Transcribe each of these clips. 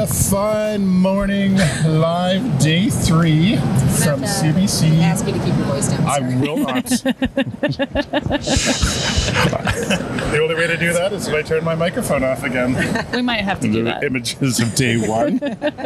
fine morning, live day 3 from CBC. Ask you to keep your voice down. I will not. The only way to do that is if I turn my microphone off again. We might have to do that. Images of day 1.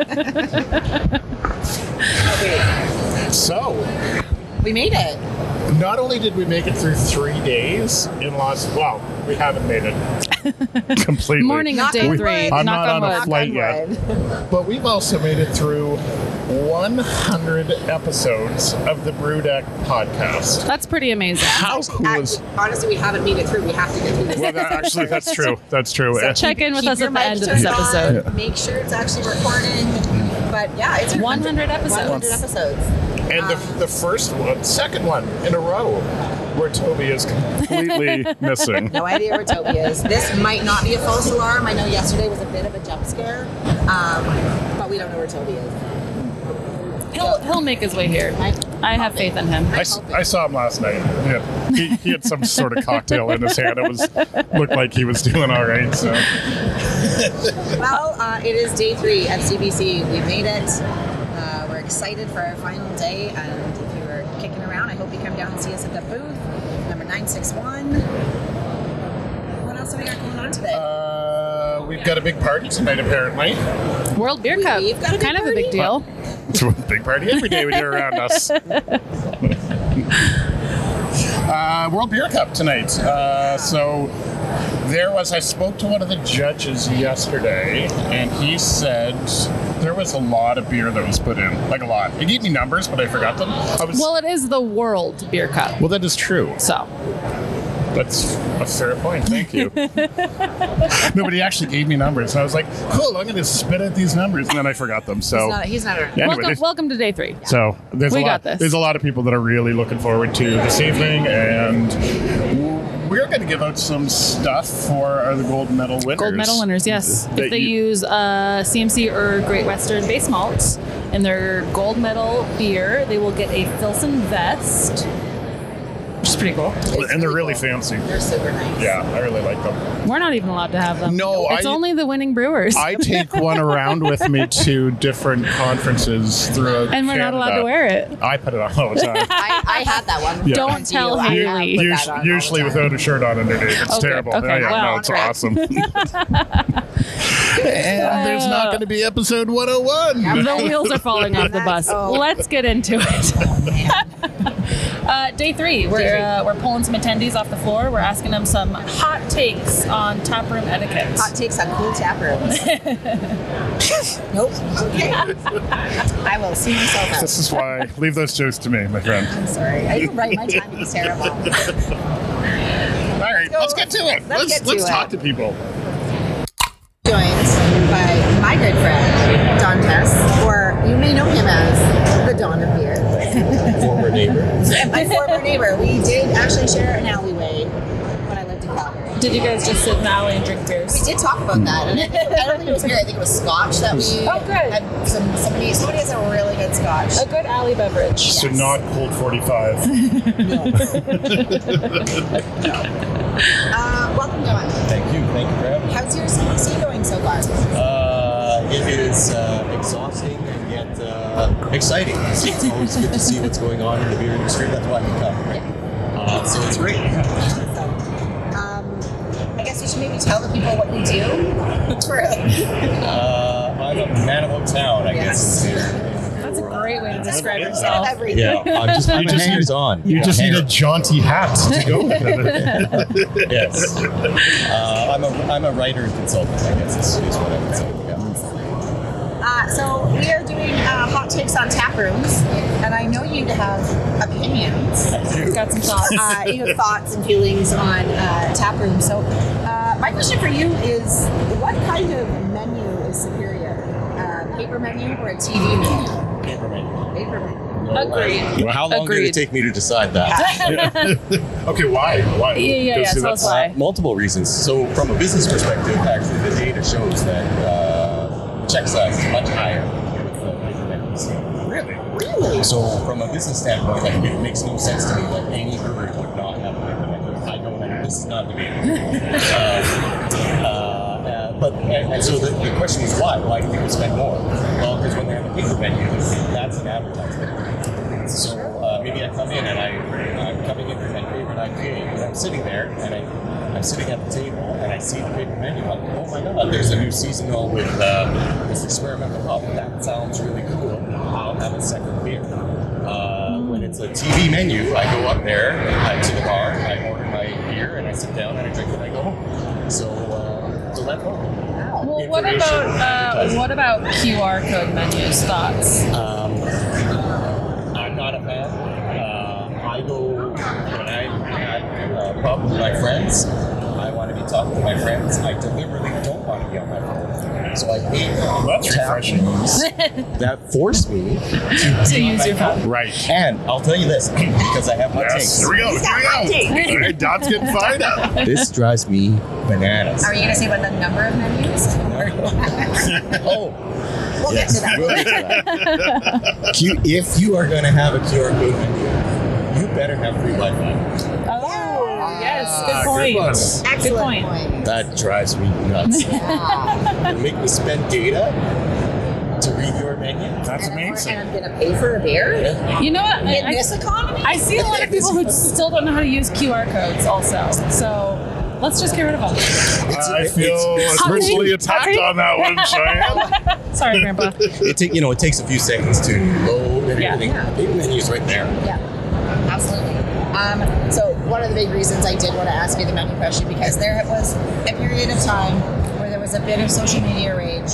Okay. So, We made it. not only did we make it through 3 days in we haven't made it completely. Morning of Knock day on 3. wood. I'm Knock not on a wood. flight yet. But we've also made it through 100 episodes of the Brewdeck podcast. That's pretty amazing. How cool is... Honestly, we haven't made it through. We have to get through this. Well, actually, that's true. That's true. So Check in with keep us your at the mic end of turned this episode. on, Make sure it's actually recording. But yeah, it's 100 episodes. 100 episodes. And the second one in a row where Toby is completely missing. No idea where Toby is. This might not be a false alarm. I know yesterday was a bit of a jump scare, but we don't know where Toby is. He'll make his way here. I have faith in him. I saw him last night. Yeah. He had some sort of cocktail in his hand. Looked like he was doing all right. So. Well, it is day 3 at CBC. We made it. We're excited for our final day, and if you were kicking around, I hope you come down and see us at the booth, number 961. What else have we got going on today? We've got a big party tonight, apparently. World Beer Cup. We've got a big Kind of a big party. deal. It's a big party every day when you're around us. World Beer Cup tonight. So I spoke to one of the judges yesterday, and he said there was a lot of beer that was put in. Like a lot. He gave me numbers, but I forgot them. Well, it is the World Beer Cup. Well, that is true. So, That's a fair point. Thank you. Nobody actually gave me numbers. And I was like, cool, I'm going to spit out these numbers. And then I forgot them. So He's not around. Yeah, anyway, welcome to day 3. So there's We a got lot. this. There's a lot of people that are really looking forward to this evening, and we're going to give out some stuff for the gold medal winners. Gold medal winners, yes. That If they use CMC or Great Western base malts in their gold medal beer, they will get a Filson vest, which is pretty cool. and they're really fancy. They're super nice. Yeah, I really like them. We're not even allowed to have them. No, it's only the winning brewers. I take one around with me to different conferences throughout and we're not allowed to wear it. I put it on all the time. I had that one. Yeah. Don't tell I have Haley. put that on all the Usually time. without a shirt on underneath. It's Okay, terrible. okay, Yeah, well, no, it's correct. awesome. And there's not going to be episode 101. The wheels are falling off the bus. Oh. Let's get into it. Day 3, we're pulling some attendees off the floor. We're asking them some hot takes on taproom etiquette. Hot takes on cool tap rooms. Nope. Okay. I will see myself out. This is why. Leave those jokes to me, my friend. I'm sorry. I didn't write my timing is terrible. All right, let's get to it. Let's get to Let's it. talk to people. Joined by my good friend, Don Tess, or you may know him as the Don of Beer. Former neighbor. And my former neighbor. We did actually share an alleyway when I lived in Calgary. Did you guys just sit in the alley and drink beers? We did talk about that, and I don't think it was beer. I think it was scotch that we Oh, good. had. Somebody has a really good scotch. A good alley beverage. So not Cold 45. Welcome, Don. Thank you for having me. How's your CBC going so far? It is exhausting and yet exciting. It's always good to see what's going on in the beer industry. That's why we come. So it's great. I guess you should maybe tell the people what you do. I'm a man about town, I guess. That's a great way to describe Kind yourself. of everything. Yeah, I'm just hands-on. You just need a jaunty hat to go with it. Yes. I'm a writer and consultant, I guess is what I would say. Yeah. So we are doing hot takes on tap rooms, and I know you have opinions. Got some thoughts. You have thoughts and feelings on tap rooms. So my question for you is, what kind of menu is superior? Paper menu or a TV menu? Paper menu. Paper menu. Agreed. Well, how long did Agreed. it take me to decide that? Okay, why? Why? Yeah, Because tell us why. Multiple reasons. So, from a business perspective, actually, the data shows that check size is much higher with the paper menus. Really? Really? So, from a business standpoint, like, it makes no sense to me that any brewery would not have a paper menu. I don't know. This is not debatable. and so the question is why? Why do people spend more? Well, because when they have a paper menu, that's an advertisement. So maybe I come in and I'm coming in with my favorite IPA, and I'm sitting there and I'm sitting at the table and I see the paper menu. I'm like, oh my god, there's a new seasonal with this experimental hop. That sounds really cool. I'll have a second beer. When it's a TV menu, I go up there to the bar, I order my beer, and I sit down and I drink it and I go home. So that's all. Well, what about QR code menus? Thoughts? I'm not a fan. I go when I'm at a pub with my friends. I want to be talking to my friends. I deliberately don't want to be on my phone. So I hate That's refreshing. that forced me To use your phone. Right. And I'll tell you this, because I have hot Yes. takes. Here we go. All right, Dot's getting fired up. This drives me bananas. Are you going to say about the number of menus? Oh, We'll yes. get to that. We'll get to that. If you are going to have a QR code menu, you better have free Wi-Fi. Oh, yes. good Good point. one. Excellent Good point. point. That drives me nuts. You make me spend data to read your menu. That's And amazing. I'm going to pay for a beer You know what? in this economy? I see a lot of people who still don't know how to use QR codes also. So let's just get rid of them. I feel Hot personally take? attacked Hot take? on that one, Cheyenne. Sorry, Grandpa. It takes a few seconds to load and Yeah. everything. Yeah. The menu's right there. Yeah, absolutely. So one of the big reasons I did want to ask you the menu question, because there was a period of time where there was a bit of social media rage,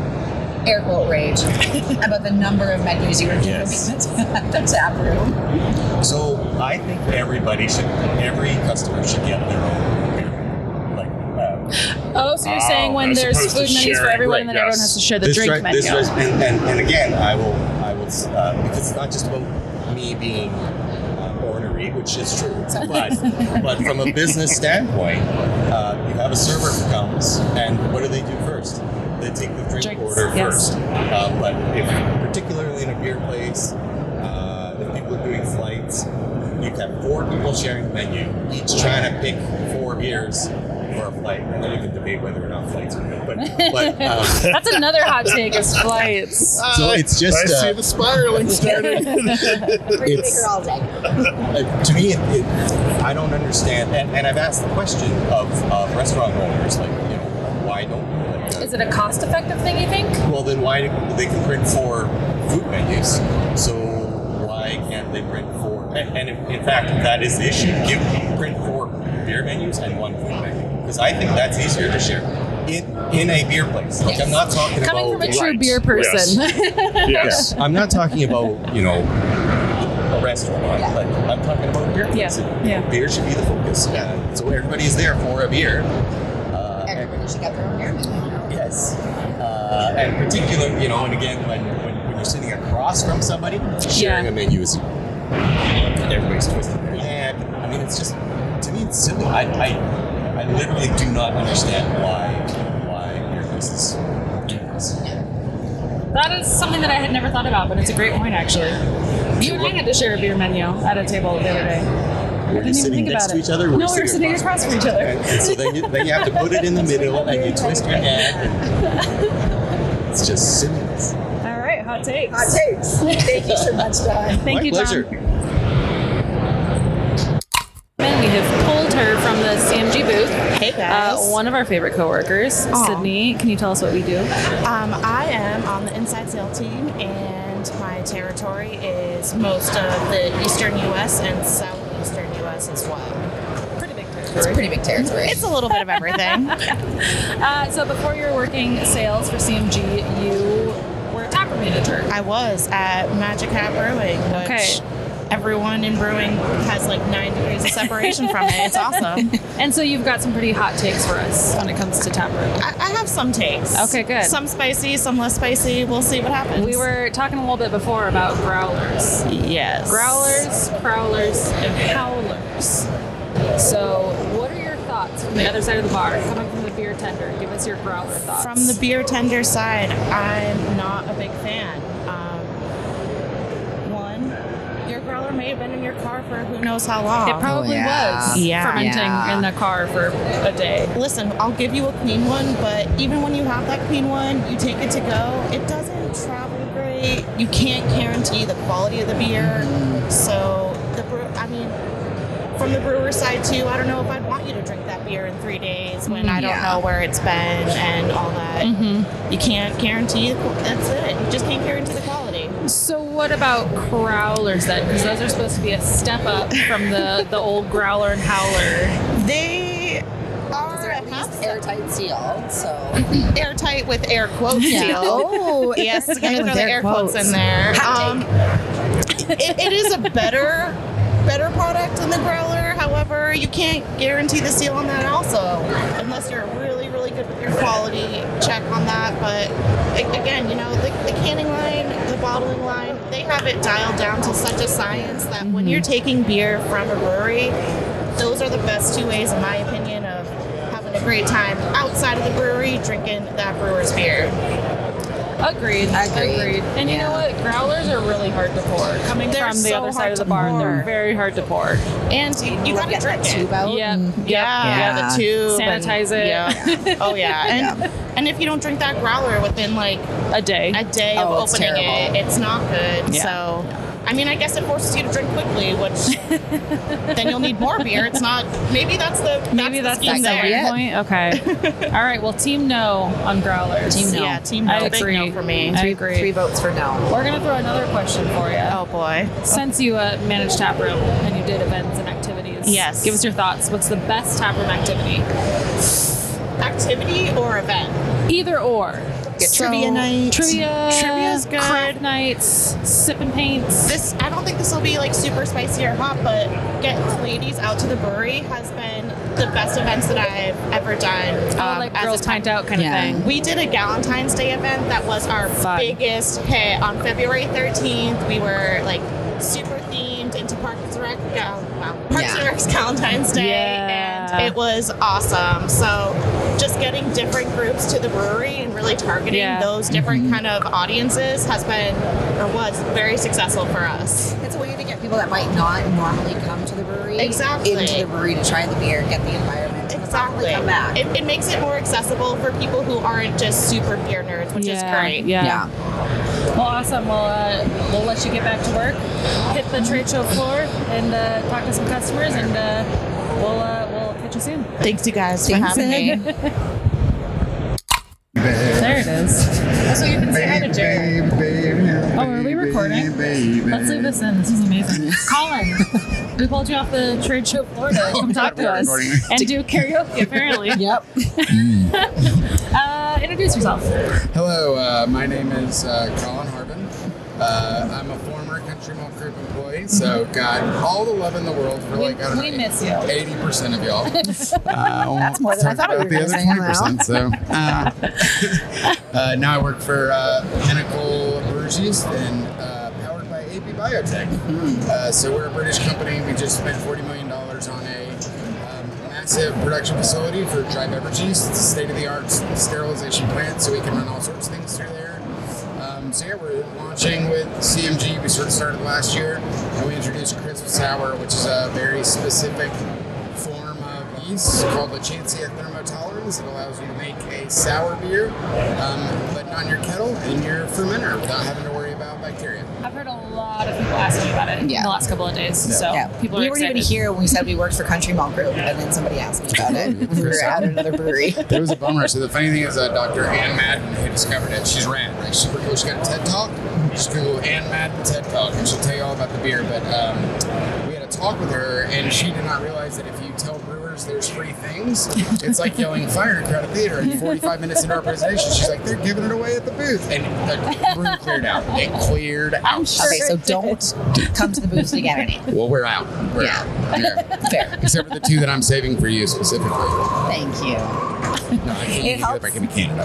air quote rage, about the number of menus you were given at the tap room. So I think every customer should get their own beer. Like, Oh, so you're saying when as there's opposed to food menus for sharing, everyone, right, and then everyone yes. has to share the drink menu. And again, I will because it's not just about me being ornery, which is true, but from a business standpoint, you have a server who comes, and what do they do first? They take the drink Drinks, order yes. first. But if, particularly in a beer place, if people are doing flights, you have 4 people sharing the menu, each trying to pick 4 beers for a flight, and then you can debate whether or not flights are good. But That's another hot take is flights. so it's just I see the spiraling started. Free It's- liquor all day. to me, I don't understand, and I've asked the question of restaurant owners, like, why don't Is it a cost-effective thing, you think? well, then why they can print 4 food menus? So why can't they print 4? And in fact, that is the issue. Print 4 beer menus and 1 food menu, because I think that's easier to share in a beer place. Like, I'm not talking Coming about from a true Right. beer person. Yes. I'm not talking about a restaurant. Like, I'm talking about a beer place. Yeah. Beer should be the focus. So everybody is there for a beer. Everybody should get their own beer menu. Yes. And particularly, and again, when you're sitting across from somebody, sharing Yeah. a menu is everybody's twisting their head. I mean, it's just, to me, it's silly. I literally do not understand why beer places do this. That is something that I had never thought about, but it's a great point, actually. You and I had to share a beer menu at a table the other day. We're Didn't just even sitting think next about to it. each other. No, we were sitting across from each other. And so then you have to put it in the middle, and you twist your head. And it's just silliness. All right, hot takes. Hot takes. Thank you so much, Don. Thank My you, pleasure. Tom. And we have pulled her from the CMG booth. Hey guys. One of our favorite coworkers, Aw. Sydney. Can you tell us what we do? I am on the inside sales team, and my territory is most of the eastern U.S. and southeastern U.S. as well. Pretty big It's a territory. pretty big territory. It's a little bit of everything. So before you were working sales for CMG, you were a tap room manager. I was at Magic Hat Brewing, which Okay. everyone in brewing has like 9 degrees of separation from it. It's awesome. And so you've got some pretty hot takes for us when it comes to tap room. I have some takes. Okay, good. Some spicy, some less spicy. We'll see what happens. We were talking a little bit before about growlers. Yes. Growlers, crowlers, and howlers. So, what are your thoughts from the other side of the bar, coming from the beer tender? Give us your growler thoughts. From the beer tender side, I'm not a big fan. One, your growler growler may have been in your car for who knows how long. It probably yeah. was Yeah. fermenting Yeah. in the car for a day. Listen, I'll give you a clean one, but even when you have that clean one, you take it to go, it doesn't travel great. You can't guarantee the quality of the beer. So, from the brewer side too, I don't know if I'd want you to drink that beer in 3 days when I don't Yeah. know where it's been and all that. You can't guarantee it. That's it. You just can't guarantee the quality. So what about growlers then? Because those are supposed to be a step up from the old growler and howler. They are They're at a half least airtight sealed, so. airtight with air quotes sealed. Oh, Yes, okay, gonna with throw the air quotes in there. Hot It is a better product than the growler. However, you can't guarantee the seal on that also, unless you're really, really good with your quality check on that. But again, the canning line, the bottling line, they have it dialed down to such a science that when you're taking beer from a brewery, those are the best 2 ways, in my opinion, of having a great time outside of the brewery drinking that brewer's beer. Agreed. And you know what? Growlers are really hard to pour. Coming They're from the so other side hard of the to bar, they're pour. very hard to pour. And you gotta get drink that it. tube out. Yep. and- Yeah, the tube. Sanitize it. Yeah. Oh yeah. And if you don't drink that growler within like A day. a day Oh, of it's opening terrible. it's not good. Yeah. So I guess it forces you to drink quickly, which then you'll need more beer. It's not. Maybe that's the scheme selling there. point. Okay. All right. Well, team no on growlers. Team no. Yeah, team no. I Big agree. no for me. I agree. 3 votes for no. We're gonna throw another question for you. Oh boy. Since you managed Taproom and you did events and activities, Yes. give us your thoughts. What's the best Taproom activity? Activity or event? Either or. Get trivia night. Trivia's good. Craft nights, sip and paints. I don't think this will be like super spicy or hot, but getting the ladies out to the brewery has been the best events that I've ever done. Like as girls a pint out kind Yeah. of thing. We did a Galentine's Day event that was our Fun. biggest hit on February 13th. We were like super themed into Parks and Rec's Galentine's Day, Yeah. and it was awesome. So just getting different groups to the brewery and really targeting Yeah. those different kind of audiences has been or was very successful for us. It's a way to get people that might not normally come to the brewery Exactly. into the brewery to try the beer, get the environment, and Exactly. come back. It makes it more accessible for people who aren't just super beer nerds, which is great. Yeah. Well, awesome. Well, we'll let you get back to work, hit the trade show floor, and talk to some customers, and we'll catch you soon. Thanks, you guys, Thanks, for having Ed. me. There it is. So you can say hi to Jared. Oh, are we recording? Let's leave this in. This is amazing. Colin, we pulled you off the trade show floor to come talk to we're us recording. and do karaoke, apparently. Yep. Introduce yourself. Hello, my name is Colin Harbin. I'm a former Country Malt Group employee, so got all the love in the world for like, I don't know, we miss you. 80% of y'all. That's more than I thought we were the going to other say. 20%. So now I work for Pinnacle Breweries and powered by AP Biotech. So we're a British company. We just spent $40 million on a massive production facility for dry beverages. It's a state-of-the-art sterilization plant, so we can run all sorts of things through there. So yeah, we're launching with CMG. We sort of started last year, and we introduced Crisp Sour, which is a very specific form of yeast called Lachantia thermotolerans. It allows you to make a sour beer, but not in your kettle, in your fermenter, without having to worry about bacteria. I've heard a lot of people asking about it in the last couple of days. So people are We weren't even excited. here when we said we worked for Country Malt Group, and then somebody asked me about it. We were at another brewery. It was a bummer. So the funny thing is Dr. Ann Madden, who discovered it, she's rad, right? Super cool. She got a TED Talk. Just Google Ann Madden TED Talk, and she'll tell you all about the beer. But we had a talk with her, and she did not realize that if you tell brewers there's free things, it's like yelling fire in a crowded theater. And 45 minutes into our presentation, she's like, they're giving it away at the booth. And the room cleared out. It cleared out. Okay, so don't come to the booth to get any. Well, we're out. We're Yeah. out. Yeah. Fair. Except for the two that I'm saving for you specifically. Thank you. No, I can't It get it back into Canada.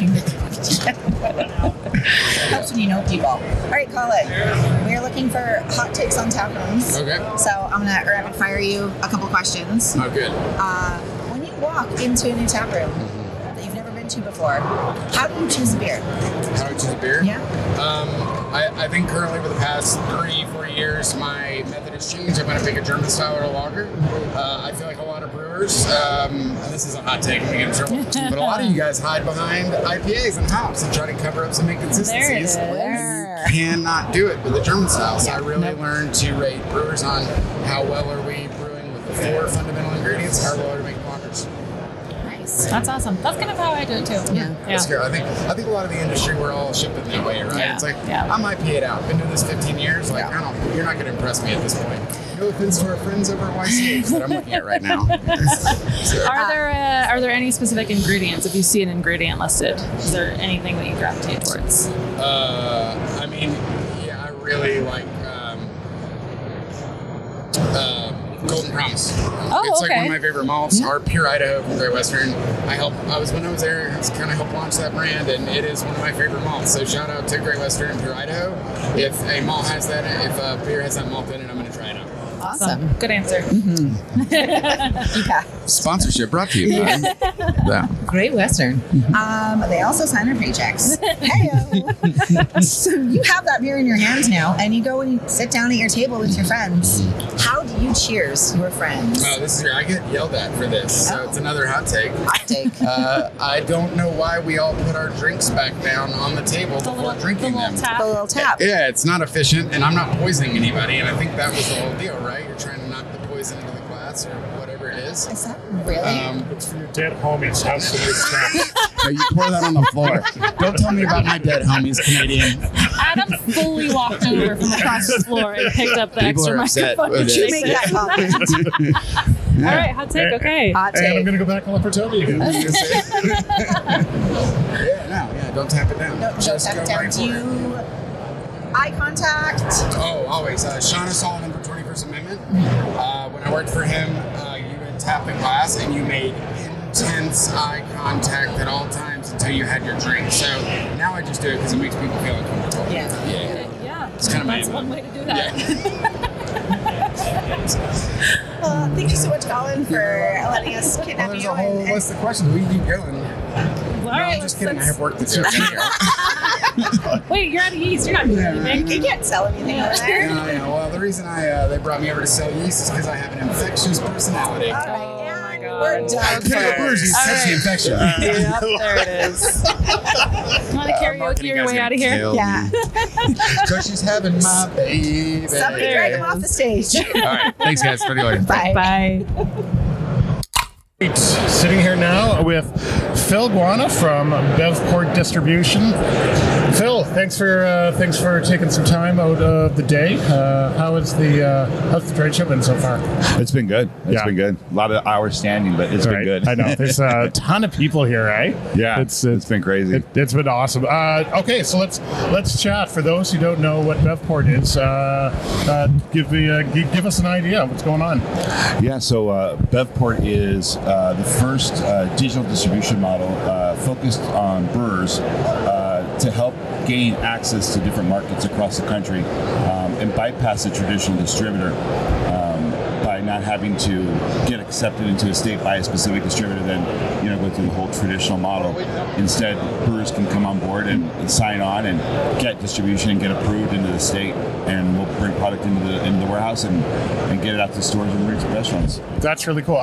Helps when you know people. All right, Colin. We're looking for hot takes on tap rooms. Okay. So I'm gonna rapid fire you a couple questions. Oh, good. When you walk into a new tap room that you've never been to before, how do you choose a beer? How do I choose a beer? Yeah. I think currently for the past 3-4 years, my method has changed. I'm going to pick a German style or a lager. I feel like a lot of brewers, and this is a hot take, I'm going to get in trouble, but a lot of you guys hide behind IPAs and hops and try to cover up some inconsistencies. There You cannot do it with the German style. So I really learned to rate brewers on how well are we brewing with the 4 fundamental ingredients, how well are we making lagers. Nice. That's awesome. That's kind of how I do it too. Yeah. That's good. I think a lot of the industry, we're all shifting that way, right? Yeah. It's like, Yeah. I'm IPA'd out. Been doing this 15 years. Like, I don't, you're not going to impress me at this point. No offense to our friends over at YCH that I'm looking at right now. So, Are there any specific ingredients? If you see an ingredient listed, is there anything that you gravitate towards? I mean, yeah, I really like Golden Promise. It's like one of my favorite malts. Our Pure Idaho from Great Western. When I was there, I kind of helped launch that brand, and it is one of my favorite malts. So shout out to Great Western and Pure Idaho. If a malt has that, if a beer has that malt in it, I'm going to try it out. Awesome. Good answer. Yeah. Sponsorship brought to you by Great Western. They also sign our paychecks. Hey, so you have that beer in your hands now, and you go and you sit down at your table with your friends. How do you cheers your friends? Oh, I get yelled at for this, so it's another hot take. Hot take. I don't know why we all put our drinks back down on the table before drinking them. Tap. The little tap. Yeah, it's not efficient, and I'm not poisoning anybody, and I think that was the whole deal, right? You're trying to knock the poison into the glass or whatever it is. Is that really? It's for your dead homies. Have some respect. So you pour that on the floor. Don't tell me about my dead homies, Canadian. Adam fully walked over from across the floor and picked up the People extra are upset microphone. with you it. make that comment. All right, hot take. Okay. Hot And I'm take. going to go back and look for Toby again. Don't tap it down. No, Just tap go down. right Do for it. you eye contact? Oh, always. Shauna Sullivan for 21st Amendment. When I worked for him, you would tap the glass and you made intense eye contact at all times until you had your drink. So now I just do it because it makes people feel uncomfortable. Yeah. Yeah. It's kind of That's my one way to do that. Thank you so much, Colin, for letting us Well, kidnap there's you. a whole list of questions. We keep going. All No, right, I'm just kidding. I have work to do. Wait, you're out of yeast. You're not doing anything. You can't sell anything over there. Yeah. Well, the reason they brought me over to sell yeast is because I have an infectious personality. All right, Oh my and God. we're done. Bourbons catch the infection. Yep, there it is. You want to karaoke Marketing your guy's way gonna out of here? kill me. Yeah. Because she's having my baby. Somebody There drag it him off the stage. All right. Thanks, guys. Talk to you later. Bye. Bye. Sitting here now with Phil Guana from Bevport Distribution. Phil, thanks for taking some time out of the day. How's the trade show been so far? It's been good. It's Yeah. been good. A lot of hours standing, but it's been Right. good. I know there's a ton of people here, right? Yeah, it's been crazy. It's been awesome. Okay, so let's chat. For those who don't know what Bevport is, give us an idea of what's going on. Yeah, so Bevport is the first digital distribution model focused on brewers to help gain access to different markets across the country and bypass the traditional distributor by not having to get accepted into a state by a specific distributor, then go through the whole traditional model. Instead, brewers can come on board and sign on and get distribution and get approved into the state, and we'll bring product into the warehouse and get it out to stores and restaurants. That's really cool.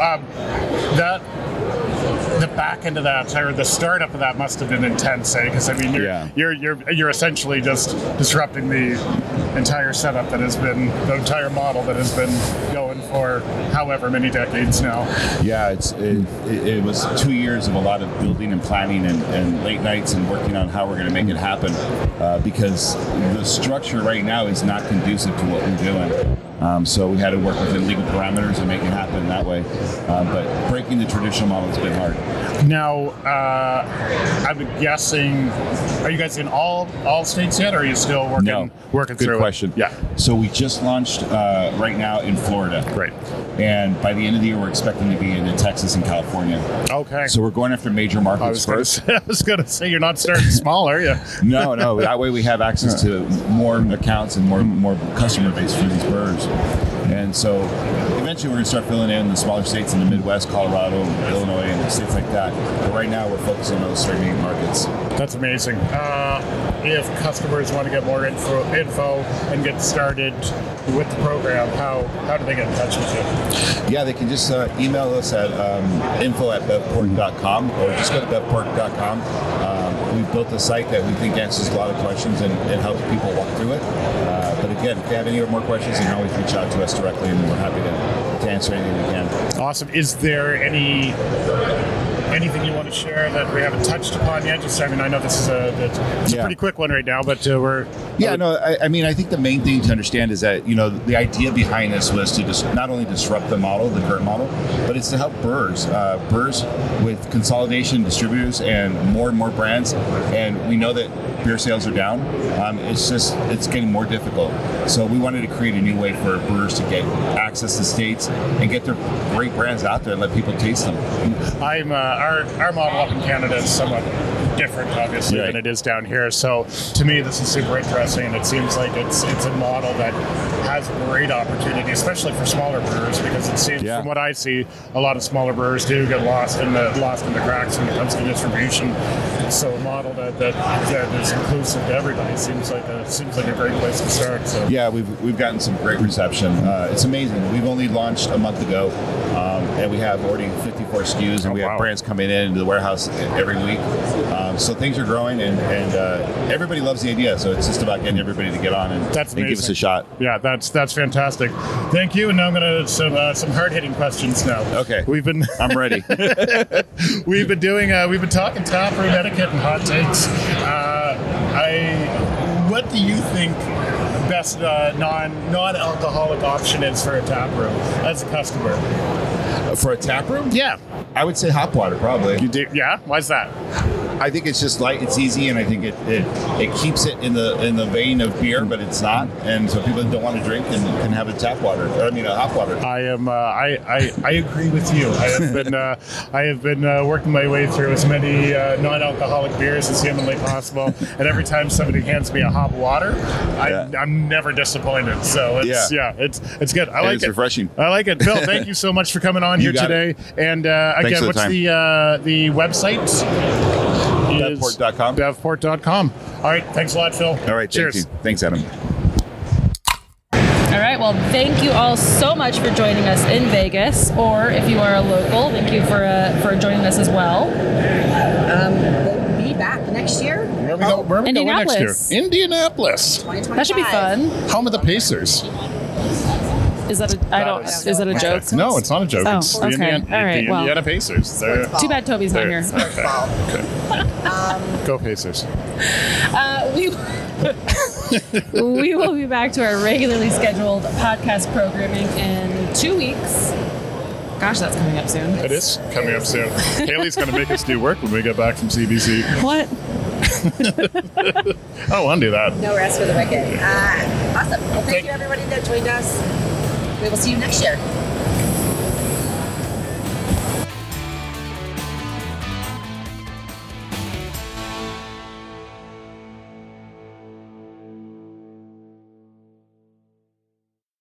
The back end of that, or the startup of that, must have been intense, eh? Because I mean, you're essentially just disrupting the entire setup that has been, the entire model that has been going for however many decades now. Yeah, it was 2 years of a lot of building and planning and late nights and working on how we're going to make it happen because the structure right now is not conducive to what we're doing. So we had to work within legal parameters and make it happen that way. But breaking the traditional model has been hard. Now, I'm guessing, are you guys in all states yet, or are you still working Good through question. it? Yeah. So we just launched right now in Florida. Great. And by the end of the year, we're expecting to be in Texas and California. Okay. So we're going after major markets first. I was going to say, you're not starting small, are you? No. That way we have access to more accounts and more customer base for these brewers. And so eventually we're going to start filling in the smaller states in the Midwest, Colorado, Illinois, and states like that. But right now we're focusing on those 38 markets. That's amazing. if customers want to get more info and get started with the program, how do they get in touch with you? Yeah, they can just email us at info@bevport.com or just go to bevport.com. We've built a site that we think answers a lot of questions and helps people walk through it. But again, if you have any more questions, you can always reach out to us directly, and we're happy to answer anything we can. Awesome. Is there anything you want to share that we haven't touched upon yet? Just, I mean, I know this is a pretty quick one right now, but we're... Yeah, no, I mean, I think the main thing to understand is that, the idea behind this was to just not only disrupt the current model, but it's to help brewers with consolidation, distributors, and more brands. And we know that beer sales are down. It's getting more difficult. So we wanted to create a new way for brewers to get access to states and get their great brands out there and let people taste them. Our model up in Canada is somewhat different, obviously, than it is down here. So to me, this is super interesting, and it seems like it's a model that has great opportunity, especially for smaller brewers, because it seems, from what I see, a lot of smaller brewers do get lost in the cracks when it comes to distribution. So a model that is inclusive to everybody seems like a great place to start. So yeah, we've gotten some great reception. It's amazing. We've only launched a month ago, and we have already 54 SKUs, and we have brands coming into the warehouse every week. So things are growing, and everybody loves the idea. So it's just about getting everybody to get on and give us a shot. Yeah, that's fantastic. Thank you. And now I'm going to some hard hitting questions now. Okay. I'm ready. We've been talking tap room etiquette and hot takes. What do you think the best non-alcoholic option is for a tap room as a customer? For a tap room? Yeah. I would say hop water, probably. You do? Yeah? Why's that? I think it's just light, it's easy, and I think it keeps it in the vein of beer, but it's not. And so people that don't want to drink can have a hop water. I agree with you. I have been working my way through as many non-alcoholic beers as humanly possible, and every time somebody hands me a hop water, I'm never disappointed. So it's good. I like it. It's refreshing. I like it. Bill, thank you so much for coming on here today. And again, what's the website? Bevport.com. Bevport.com. All right. Thanks a lot, Phil. All right. Cheers. Thank you. Thanks, Adam. All right. Well, thank you all so much for joining us in Vegas, or if you are a local, thank you for joining us as well. We'll be back next year. Where are we going next year? Indianapolis. 2025. That should be fun. Home of the Pacers. Is that a joke? No, it's not a joke. Oh, it's okay. the Indiana Pacers. Too bad Toby's not here. Okay. Go Pacers. We will be back to our regularly scheduled podcast programming in 2 weeks. Gosh, that's coming up soon. It is coming up soon. Haley's going to make us do work when we get back from CBC. What? I don't want to do that. No rest for the wicked. Awesome. Well, thank you everybody that joined us. We will see you next year.